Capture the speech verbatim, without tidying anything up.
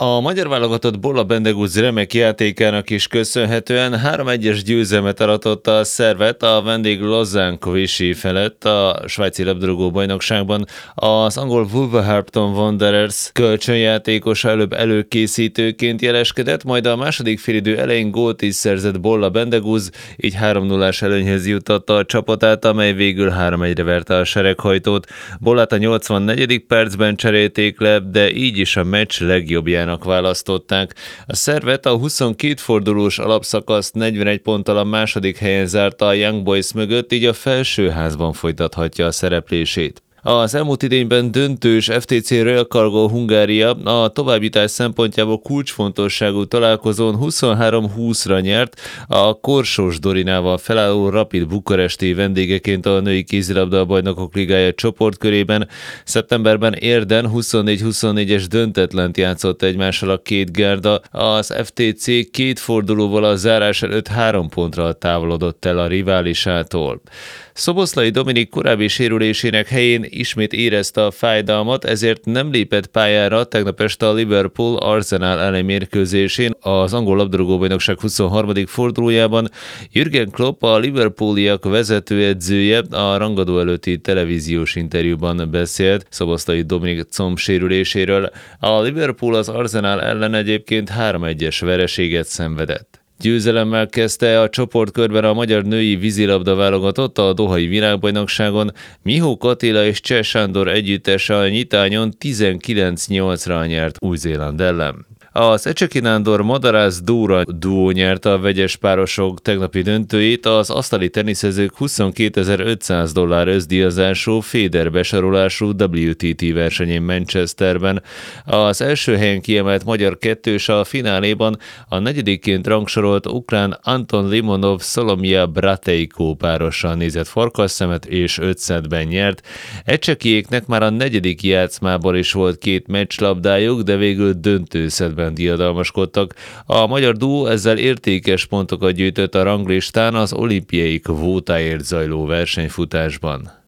A magyar válogatott Bolla Bendegúz remek játékának is köszönhetően három egyes győzelmet aratott a szervet a vendég Lausanne Coventry felett a svájci labdarúgó bajnokságban. Az angol Wolverhampton Wanderers kölcsönjátékosa előbb előkészítőként jeleskedett, majd a második félidő elején gólt is szerzett Bolla Bendegúz, így három nullás előnyhöz juttatta a csapatát, amely végül három egyre verte a sereghajtót. Bollát a nyolcvannegyedik percben cserélték le, de így is a meccs legjobbjának választották. A szervet a huszonkét fordulós alapszakaszt negyvenegy ponttal a második helyen zárta a Young Boys mögött, így a felsőházban folytathatja a szereplését. Az elmúlt idényben döntős ef té cé Real Cargo Hungária a továbbjutás szempontjából kulcsfontosságú találkozón huszonhárom húszra nyert a Korsós Dorinával felálló Rapid Bukaresti vendégeként a női kézilabda bajnokok ligája csoportkörében. Szeptemberben Érden huszonnégy huszonnégyes döntetlent játszott egymással a két gárda. Az ef té cé két fordulóval a zárás előtt három pontra távolodott el a riválisától. Szoboszlai Dominik korábbi sérülésének helyén ismét érezte a fájdalmat, ezért nem lépett pályára tegnap este a Liverpool Arsenal elleni mérkőzésén az angol labdarúgó-bajnokság huszonharmadik fordulójában. Jürgen Klopp, a Liverpooliak vezetőedzője, a rangadó előtti televíziós interjúban beszélt Szoboszlai Dominik comb sérüléséről. A Liverpool az Arsenal ellen egyébként három egyes vereséget szenvedett. Győzelemmel kezdte a csoportkörben a magyar női vízilabda válogatott a dohai világbajnokságon. Mihók Attila és Cseh Sándor együttese a nyitányon tizenkilenc nyolcra nyert Új-Zéland ellen. Az Ecseki Nándor Madarász Dóra duó nyerte a vegyes párosok tegnapi döntőjét, az asztali teniszezők huszonkétezer-ötszáz dollár összdíjazású Feder besorolású dupla té té versenyén Manchesterben. Az első helyen kiemelt magyar kettős a fináléban a negyedikként rangsorolt ukrán Anton Limonov Szolomia Bratejko párossal nézett farkasszemet és öt szettben nyert. Ecsekiéknek már a negyedik játszmából is volt két meccslabdájuk, de végül döntőszettben diadalmaskodtak. A magyar duó ezzel értékes pontokat gyűjtött a ranglistán az olimpiai kvótáért zajló versenyfutásban.